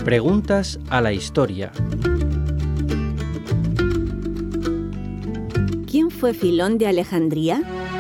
Preguntas a la historia. ¿Quién fue Filón de Alejandría?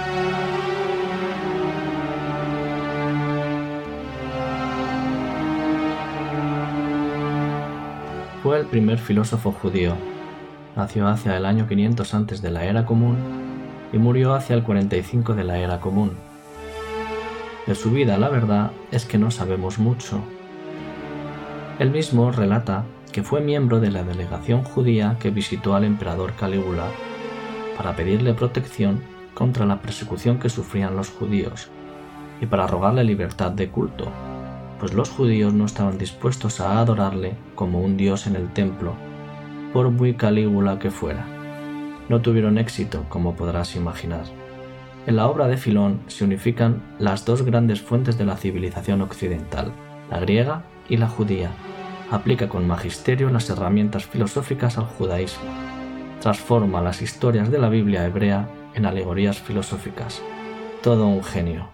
Fue el primer filósofo judío. Nació hacia el año 500 antes de la Era Común y murió hacia el 45 de la Era Común. De su vida, la verdad es que no sabemos mucho. Él mismo relata que fue miembro de la delegación judía que visitó al emperador Calígula para pedirle protección contra la persecución que sufrían los judíos y para rogarle libertad de culto, pues los judíos no estaban dispuestos a adorarle como un dios en el templo, por muy Calígula que fuera. No tuvieron éxito, como podrás imaginar. En la obra de Filón se unifican las dos grandes fuentes de la civilización occidental, la griega y la judía. Aplica con magisterio las herramientas filosóficas al judaísmo. Transforma las historias de la Biblia hebrea en alegorías filosóficas. Todo un genio.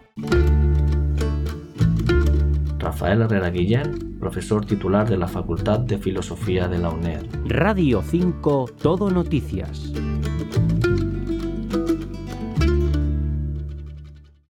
Rafael Herrera Guillén, profesor titular de la Facultad de Filosofía de la UNED. Radio 5 Todo Noticias.